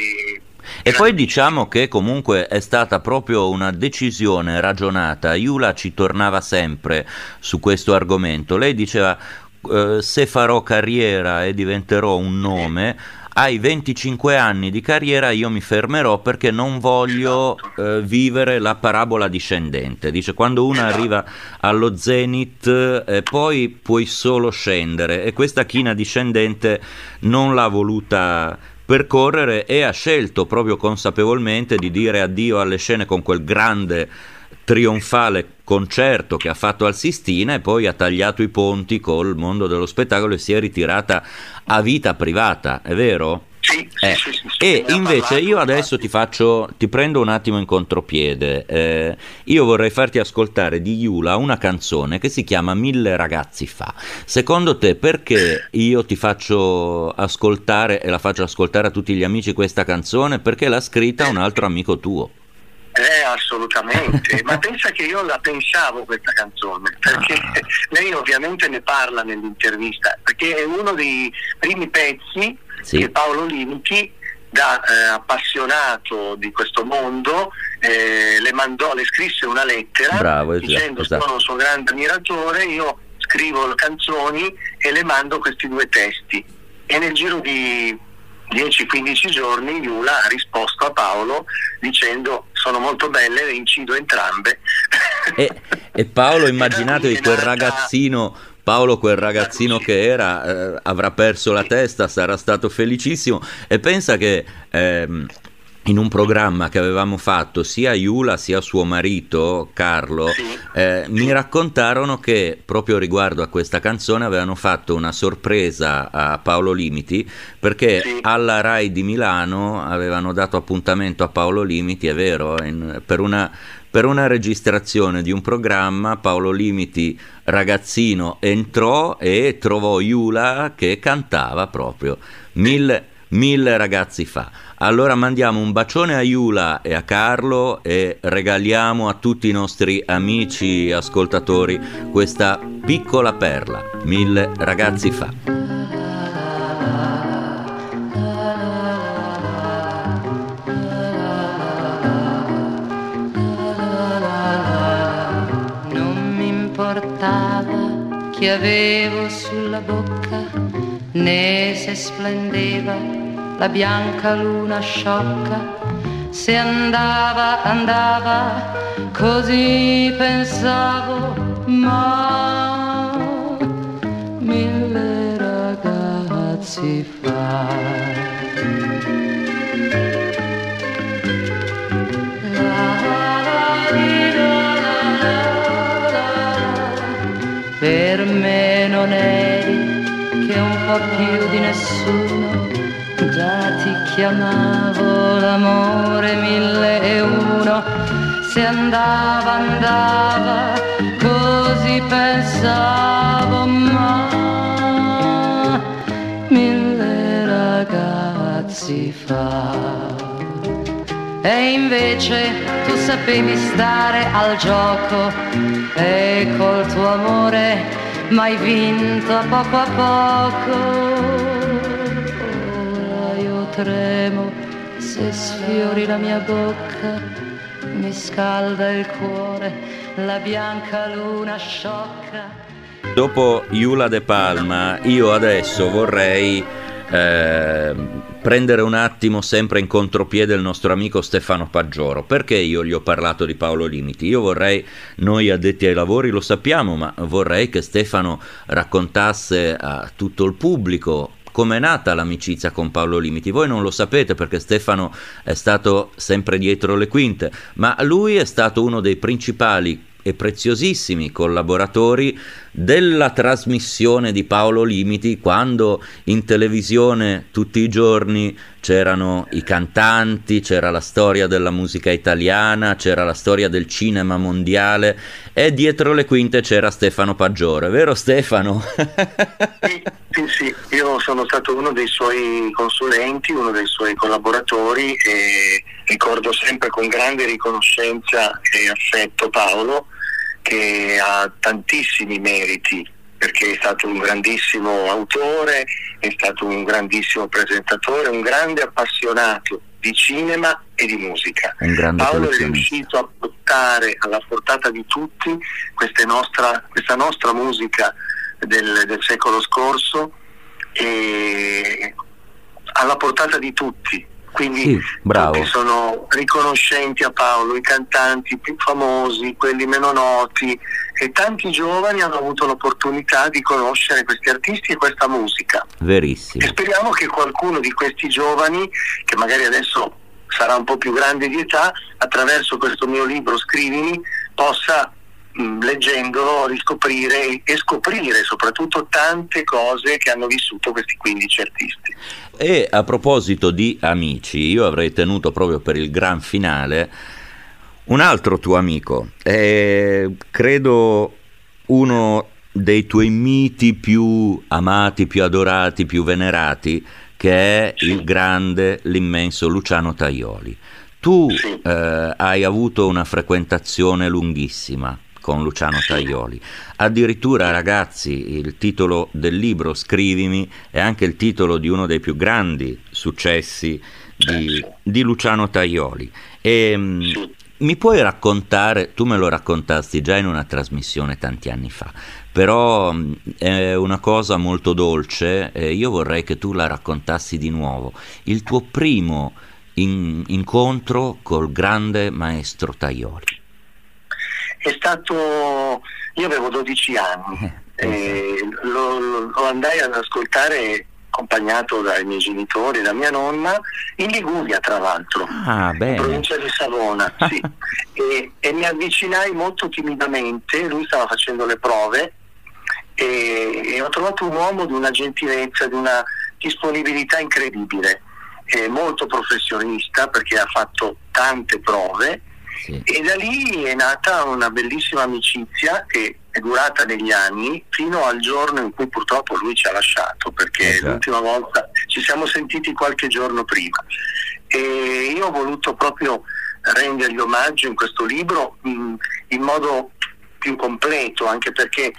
E poi diciamo che comunque è stata proprio una decisione ragionata. Eula ci tornava sempre su questo argomento. Lei diceva: se farò carriera e diventerò un nome, ai 25 anni di carriera io mi fermerò, perché non voglio vivere la parabola discendente. Dice: quando uno arriva allo zenith poi puoi solo scendere, e questa china discendente non l'ha voluta percorrere, e ha scelto proprio consapevolmente di dire addio alle scene con quel grande trionfale concerto che ha fatto al Sistina, e poi ha tagliato i ponti col mondo dello spettacolo e si è ritirata a vita privata, è vero? Sì. E invece io adesso ti prendo un attimo in contropiede. Io vorrei farti ascoltare di Eula una canzone che si chiama 1000 ragazzi fa. Secondo te perché io ti faccio ascoltare e la faccio ascoltare a tutti gli amici questa canzone? Perché l'ha scritta un altro amico tuo. Assolutamente, ma pensa che io la pensavo questa canzone, perché lei ovviamente ne parla nell'intervista, perché è uno dei primi pezzi che Paolo Limiti, da appassionato di questo mondo, le scrisse una lettera dicendo: sono un suo grande ammiratore, io scrivo le canzoni e le mando questi due testi, e nel giro di 10-15 giorni Iula ha risposto a Paolo dicendo: sono molto belle, le incido entrambe. E Paolo, immaginatevi quel ragazzino, Paolo, quel ragazzino che era, avrà perso la testa, sarà stato felicissimo. E pensa che in un programma che avevamo fatto sia Iula sia suo marito Carlo, mi raccontarono che proprio riguardo a questa canzone avevano fatto una sorpresa a Paolo Limiti, perché alla Rai di Milano avevano dato appuntamento a Paolo Limiti, è vero, per una registrazione di un programma. Paolo Limiti, ragazzino, entrò e trovò Iula che cantava proprio mille ragazzi fa. Allora mandiamo un bacione a Iula e a Carlo e regaliamo a tutti i nostri amici ascoltatori questa piccola perla, 1000 ragazzi fa. Non mi importava che avevo sulla bocca, né se splendeva la bianca luna sciocca. Se andava, così pensavo, ma 1000 ragazzi fa. Per me non eri che un po' più di nessuno, già ti chiamavo l'amore 1001. Se andava, così pensavo, ma 1000 ragazzi fa. E invece tu sapevi stare al gioco e col tuo amore m'hai vinto a poco. Ora io tremo se sfiori la mia bocca, mi scalda il cuore la bianca luna sciocca. Dopo Iula De Palma, io adesso vorrei prendere un attimo sempre in contropiede il nostro amico Stefano Paggioro. Perché io gli ho parlato di Paolo Limiti? Io vorrei, noi addetti ai lavori lo sappiamo, ma vorrei che Stefano raccontasse a tutto il pubblico com'è nata l'amicizia con Paolo Limiti. Voi non lo sapete perché Stefano è stato sempre dietro le quinte, ma lui è stato uno dei principali e preziosissimi collaboratori della trasmissione di Paolo Limiti, quando in televisione tutti i giorni c'erano i cantanti, c'era la storia della musica italiana, c'era la storia del cinema mondiale, e dietro le quinte c'era Stefano Paggioro, è vero Stefano? Sì, io sono stato uno dei suoi consulenti, uno dei suoi collaboratori, e ricordo sempre con grande riconoscenza e affetto Paolo, che ha tantissimi meriti, perché è stato un grandissimo autore, è stato un grandissimo presentatore, un grande appassionato di cinema e di musica. Paolo è riuscito a portare alla portata di tutti questa nostra musica del secolo scorso, e alla portata di tutti. Quindi sì, bravo. Tutti sono riconoscenti a Paolo, i cantanti più famosi, quelli meno noti, e tanti giovani hanno avuto l'opportunità di conoscere questi artisti e questa musica. Verissimo. E speriamo che qualcuno di questi giovani, che magari adesso sarà un po' più grande di età, attraverso questo mio libro Scrivimi, possa leggendolo riscoprire e scoprire soprattutto tante cose che hanno vissuto questi 15 artisti. E a proposito di amici, io avrei tenuto proprio per il gran finale un altro tuo amico, credo uno dei tuoi miti più amati, più adorati, più venerati, che è il grande, l'immenso Luciano Tajoli. Tu hai avuto una frequentazione lunghissima con Luciano Tajoli, addirittura, ragazzi, il titolo del libro Scrivimi è anche il titolo di uno dei più grandi successi di Luciano Tajoli. E mi puoi raccontare, tu me lo raccontasti già in una trasmissione tanti anni fa, però è una cosa molto dolce, e io vorrei che tu la raccontassi di nuovo. Il tuo primo incontro col grande maestro Tajoli. È stato, io avevo 12 anni, lo andai ad ascoltare accompagnato dai miei genitori e da mia nonna in Liguria, tra l'altro, in provincia di Savona, sì. E mi avvicinai molto timidamente, lui stava facendo le prove e ho trovato un uomo di una gentilezza, di una disponibilità incredibile, molto professionista perché ha fatto tante prove. Sì. E da lì è nata una bellissima amicizia che è durata negli anni fino al giorno in cui purtroppo lui ci ha lasciato, perché l'ultima volta ci siamo sentiti qualche giorno prima, e io ho voluto proprio rendergli omaggio in questo libro in modo più completo, anche perché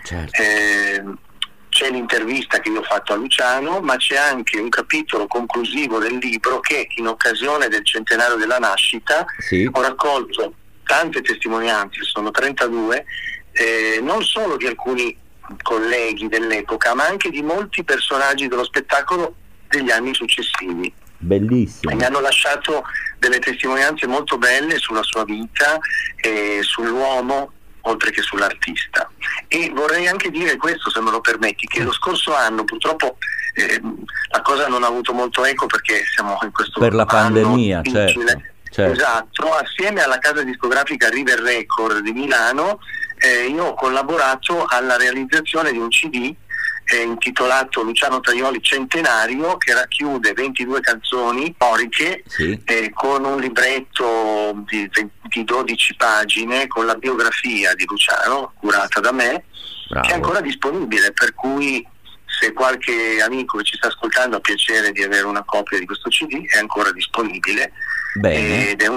c'è l'intervista che io ho fatto a Luciano, ma c'è anche un capitolo conclusivo del libro che in occasione del centenario della nascita ho raccolto tante testimonianze, sono 32, non solo di alcuni colleghi dell'epoca, ma anche di molti personaggi dello spettacolo degli anni successivi. Bellissimo. E mi hanno lasciato delle testimonianze molto belle sulla sua vita, sull'uomo, oltre che sull'artista. E vorrei anche dire questo, se me lo permetti, che lo scorso anno purtroppo la cosa non ha avuto molto eco perché siamo in questo per la pandemia, certo. Esatto, assieme alla casa discografica River Record di Milano io ho collaborato alla realizzazione di un CD intitolato Luciano Tajoli Centenario, che racchiude 22 canzoni storiche con un libretto di 12 pagine con la biografia di Luciano curata da me. Bravo. Che è ancora disponibile, per cui se qualche amico che ci sta ascoltando ha piacere di avere una copia di questo CD, è ancora disponibile. Bene. Ed è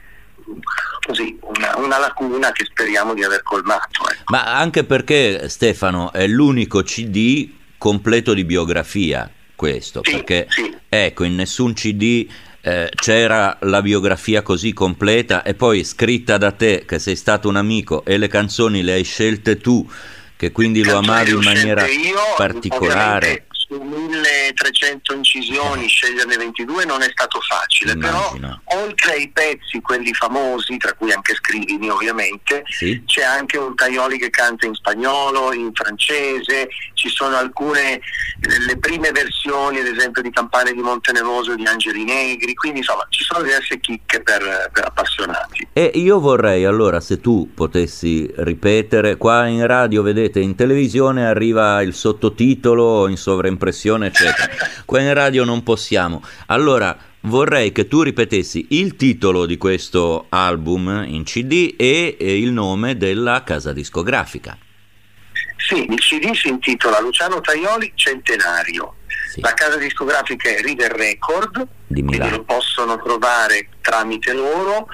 una lacuna che speriamo di aver colmato. Ma anche perché, Stefano, è l'unico CD completo di biografia questo, perché ecco, in nessun CD c'era la biografia così completa e poi scritta da te, che sei stato un amico, e le canzoni le hai scelte tu, che quindi lo amavi in maniera particolare. Su 1300 incisioni sceglierne 22 non è stato facile. Immagino. Però oltre ai pezzi, quelli famosi, tra cui anche Scrivimi ovviamente, c'è anche un Tajoli che canta in spagnolo, in francese, ci sono alcune, le prime versioni ad esempio di Campane di Montenevoso di Angeli Negri, quindi insomma ci sono diverse chicche per appassionati. E io vorrei allora, se tu potessi ripetere, qua in radio vedete, in televisione arriva il sottotitolo in sovraimpressione eccetera, qua in radio non possiamo, allora vorrei che tu ripetessi il titolo di questo album in CD e il nome della casa discografica. Sì, il CD si intitola Luciano Tajoli Centenario, la casa discografica è River Record di Milano, quindi lo possono trovare tramite loro.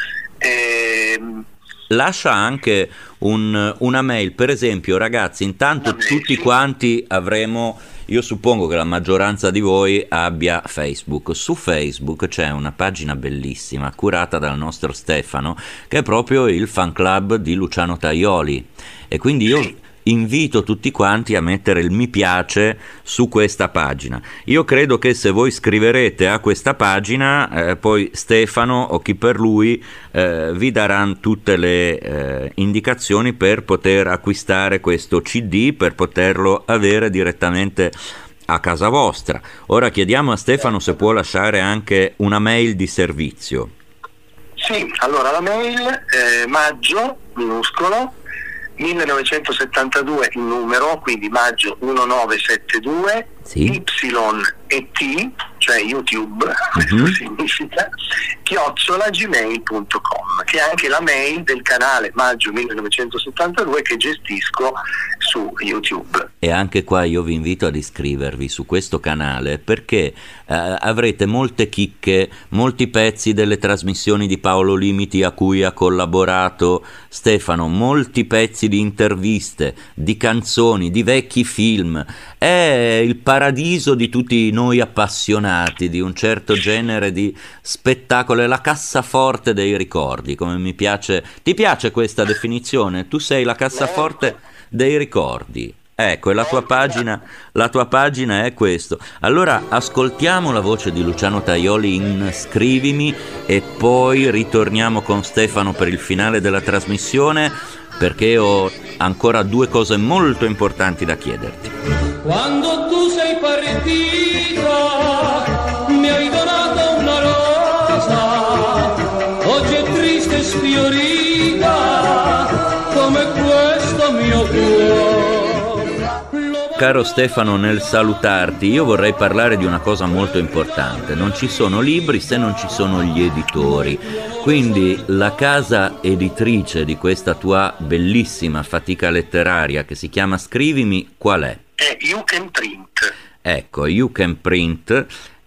Lascia anche una mail, per esempio, ragazzi, intanto tutti quanti avremo, io suppongo che la maggioranza di voi abbia Facebook. Su Facebook c'è una pagina bellissima curata dal nostro Stefano, che è proprio il fan club di Luciano Tajoli, e quindi io invito tutti quanti a mettere il mi piace su questa pagina. Io credo che se voi scriverete a questa pagina poi Stefano o chi per lui vi daranno tutte le indicazioni per poter acquistare questo CD, per poterlo avere direttamente a casa vostra. Ora chiediamo a Stefano se può lasciare anche una mail di servizio. Sì, allora la mail è maggio minuscolo 1972 il numero, quindi maggio 1972, Y e T, cioè YouTube, significa @gmail.com, che è anche la mail del canale Maggio 1972 che gestisco su YouTube. E anche qua io vi invito ad iscrivervi su questo canale, perché avrete molte chicche, molti pezzi delle trasmissioni di Paolo Limiti a cui ha collaborato Stefano, molti pezzi di interviste, di canzoni, di vecchi film. È il paradiso di tutti noi appassionati di un certo genere di spettacolo, è la cassaforte dei ricordi, come mi piace. Ti piace questa definizione? Tu sei la cassaforte dei ricordi. Ecco, e la tua pagina è questo. Allora ascoltiamo la voce di Luciano Tajoli in Scrivimi e poi ritorniamo con Stefano per il finale della trasmissione, perché ho ancora 2 cose molto importanti da chiederti. Quando tu sei partita mi hai donato una rosa, oggi è triste e sfiorita come questo mio cuore. Caro Stefano, nel salutarti io vorrei parlare di una cosa molto importante. Non ci sono libri se non ci sono gli editori, quindi la casa editrice di questa tua bellissima fatica letteraria che si chiama Scrivimi qual è? È You Can Print. Ecco, You Can Print,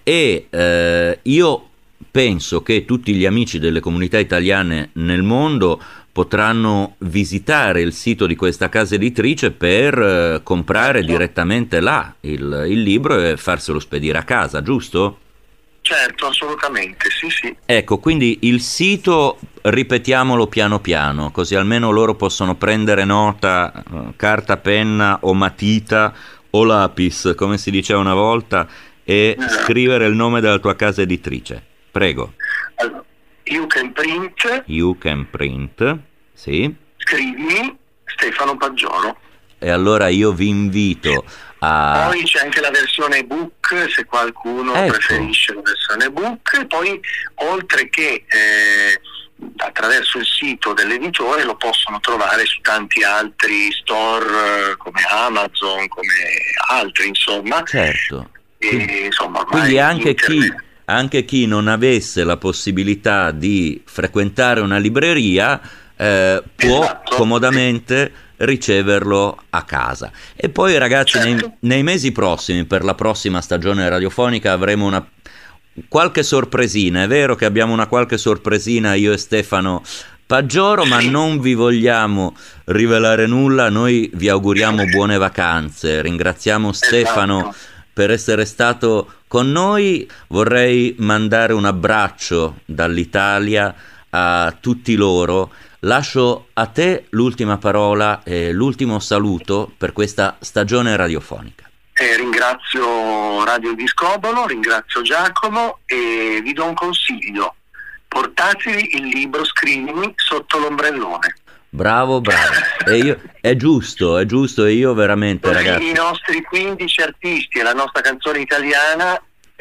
e io penso che tutti gli amici delle comunità italiane nel mondo potranno visitare il sito di questa casa editrice per comprare direttamente là il libro e farselo spedire a casa, giusto? Certo, assolutamente, sì. Ecco, quindi il sito, ripetiamolo piano piano, così almeno loro possono prendere nota, carta, penna o matita o lapis, come si diceva una volta, e scrivere il nome della tua casa editrice. Prego. Allora, You Can Print. You Can Print, sì. Scrivimi Stefano Paggioro. E allora io vi invito a... Poi c'è anche la versione ebook, se qualcuno preferisce la versione ebook. E poi, oltre che attraverso il sito dell'editore, lo possono trovare su tanti altri store come Amazon, come altri, insomma. Certo. E, insomma, quindi anche chi non avesse la possibilità di frequentare una libreria può comodamente riceverlo a casa. E poi, ragazzi, nei mesi prossimi, per la prossima stagione radiofonica, avremo qualche sorpresina. È vero che abbiamo una qualche sorpresina io e Stefano Paggioro, ma non vi vogliamo rivelare nulla. Noi vi auguriamo buone vacanze, ringraziamo Stefano per essere stato con noi. Vorrei mandare un abbraccio dall'Italia a tutti loro. Lascio a te l'ultima parola e l'ultimo saluto per questa stagione radiofonica. Ringrazio Radio Discobolo, ringrazio Giacomo e vi do un consiglio: portatevi il libro Scrivimi sotto l'ombrellone. Bravo. E è giusto, e io veramente, così, ragazzi, i nostri 15 artisti e la nostra canzone italiana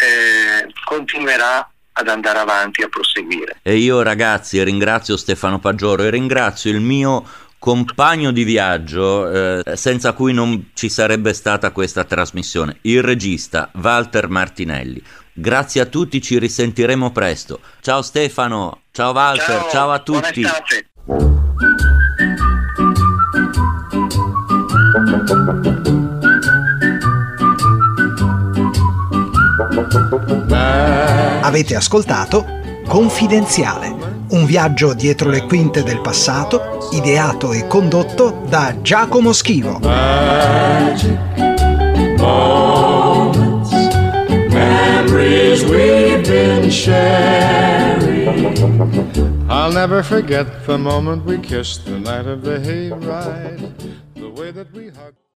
continuerà ad andare avanti, a proseguire. E io, ragazzi, ringrazio Stefano Paggioro e ringrazio il mio compagno di viaggio, senza cui non ci sarebbe stata questa trasmissione, il regista Walter Martinelli. Grazie a tutti, ci risentiremo presto. Ciao Stefano, ciao Walter, ciao a tutti. Buona estate. Avete ascoltato Confidenziale, un viaggio dietro le quinte del passato, ideato e condotto da Giacomo Schivo. Magic moments, memories we've been sharing. I'll never forget the moment we kissed the night of the hayride, the way that we hugged.